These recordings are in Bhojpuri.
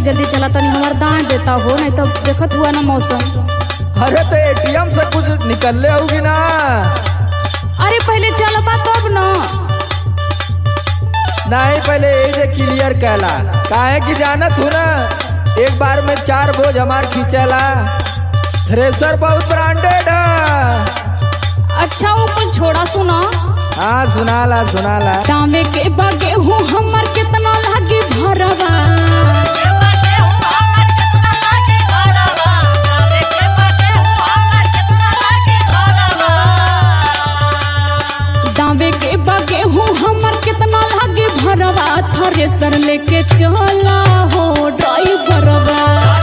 जल्दी चला तनी हमार दांत देता हो, नहीं तो देखत हुआ ना मौसम। अरे तो एटीएम से कुछ निकलले होगी ना। अरे पहले चलबा तब न। नहीं पहले ये क्लियर कहला काहे की जानत हो ना, एक बार में 4 बोझ हमार खींचला। थ्रेसर बहुत ब्रांडेड है। अच्छा वो कुल छोड़ा सुना। हाँ सुनाला सुनाला। दामे के बागे हूँ हमार कितना लागी भरवा। दामे के बागे हूँ हमार कितना लागी भरवा। थ्रेसर लेके चला हो ड्राइवरवा।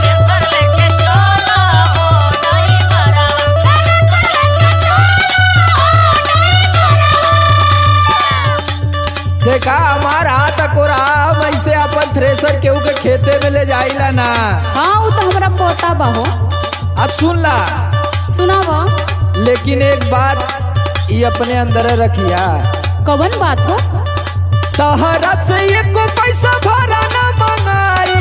देखा हमार हाथ कोरा वैसे अपन थ्रेसर केहू के खेते में ले जाइला ना। हाँ वो तो हमारा पोता बा हो। अब सुन ला। सुनावा। लेकिन एक बात ये अपने अंदर रखिया। कवन बात हो? तहरा से एको पैसा भरा ना मंगाई।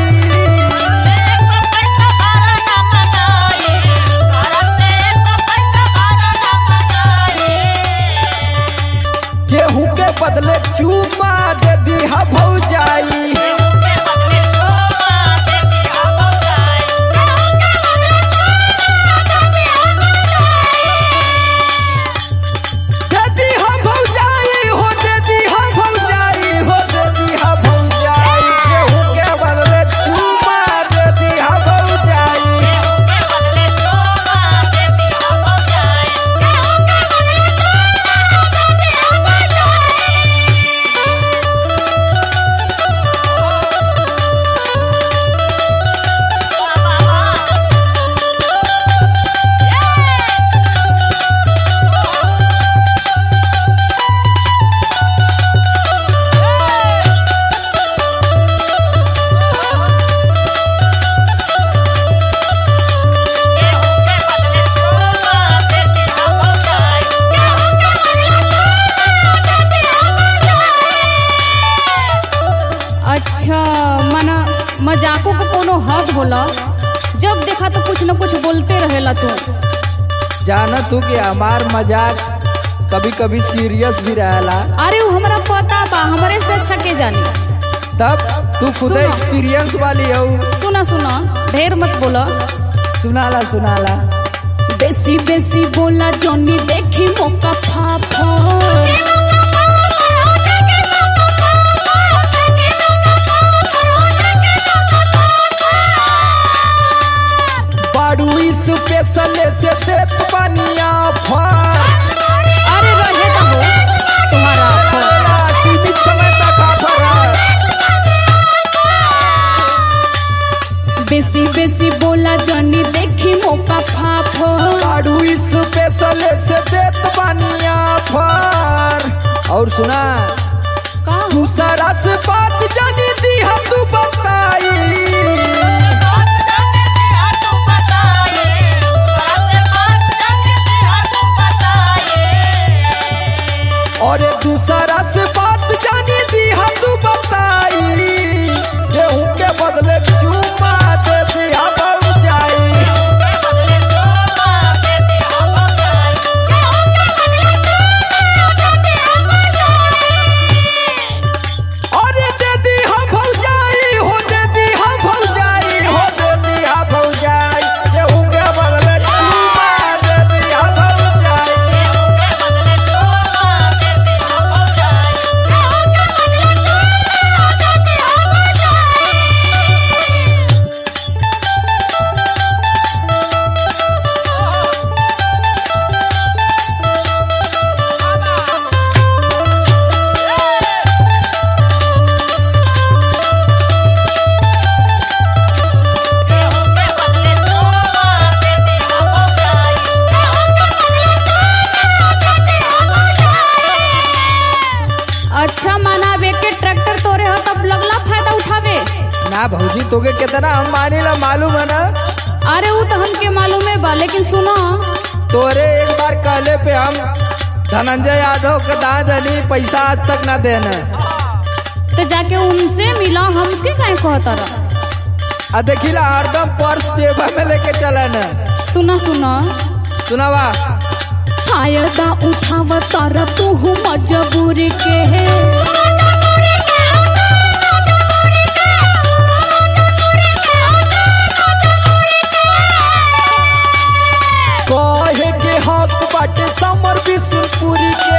गेहूं के बदले चूमा दे दी हा भौजाई। अच्छा मना मजाकों को कोनो हद होला। जब देखा तो कुछ न कुछ बोलते रहेला तू। जाना तू कि हमार मजाक कभी कभी सीरियस भी रहेला। अरे वो हमारा पता बा, हमारे से अच्छा के जानी। तब तू खुद एक्सपीरियंस वाली हो। सुना सुना ढेर मत बोला। सुनाला सुनाला। बेसी बेसी बोला जोनी देखी मौका फाफा। स्पेशल से देत बनिया फर। अरे रहे ना हो तुम्हारा सीमित समय तक ऑफर। बेसी बेसी बोला जानी देखी मौका फाफो। बाड़ू स्पेशल से देत बनिया फर। और सुना दूसरा से बात जानी दी हम तू बताई। और दूसरा से बात जानी दी हम तू बताई। गेहूं के बदले चूमा दे दी हम भौजाई। और दे दी हम भौजाई हो, दे दी हम भौजाई हो, दे दी हम भौजाई। गेहूं के बदले चूमा दे दी हम भौजाई। अच्छा माना बे के ट्रैक्टर तोरे हो तब लगला फायदा उठावे ना भौजी तोके कितना हम मानेला मालूम है ना। अरे वो तो हमके मालूम है बा, लेकिन सुनो तोरे एक बार कहले पे हम धनंजय यादव का दान दली पैसा आज तक ना देना। तो जाके उनसे मिला, हमके काहे कहता रहा। आ देखिला हरदम पर्स जेबा में लेके चला न। सुना सुना सुनावा। फायदा उठाव तारा तू मजबूरी के कहे के हक बाटे समर बिशुनपुरी के।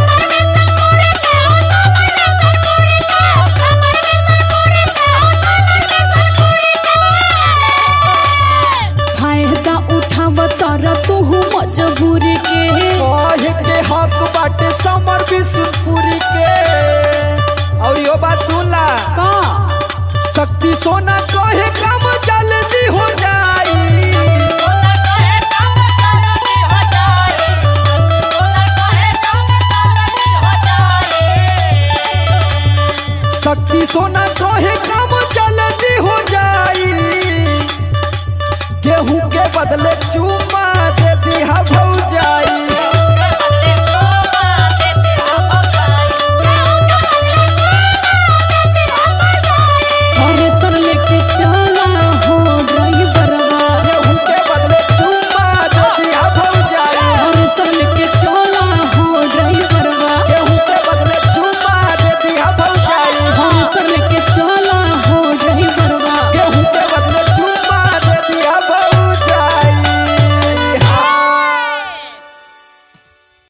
फायदा उठाव तारा तू मजबूरी के कहे के हक बाटे समर बिशुनपुरी के। और यो बात सुन ला का शक्ति सोना कहे काम जल्दी हो